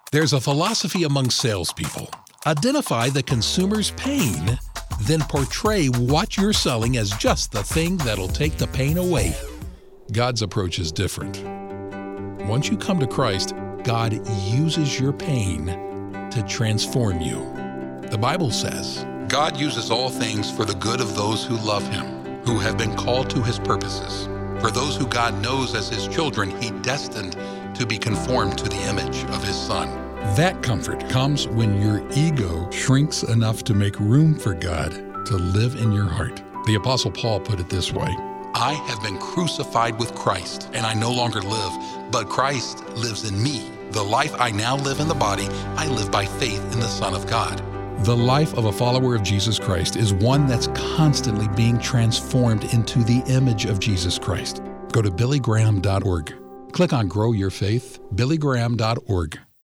There's a philosophy among salespeople. Identify the consumer's pain, then portray what you're selling as just the thing that'll take the pain away. God's approach is different. Once you come to Christ, God uses your pain to transform you. The Bible says, God uses all things for the good of those who love Him, who have been called to His purposes. For those who God knows as His children, He destined to be conformed to the image of His Son. That comfort comes when your ego shrinks enough to make room for God to live in your heart. The Apostle Paul put it this way, I have been crucified with Christ, and I no longer live, but Christ lives in me. The life I now live in the body, I live by faith in the Son of God. The life of a follower of Jesus Christ is one that's constantly being transformed into the image of Jesus Christ. Go to billygraham.org. Click on Grow Your Faith, billygraham.org.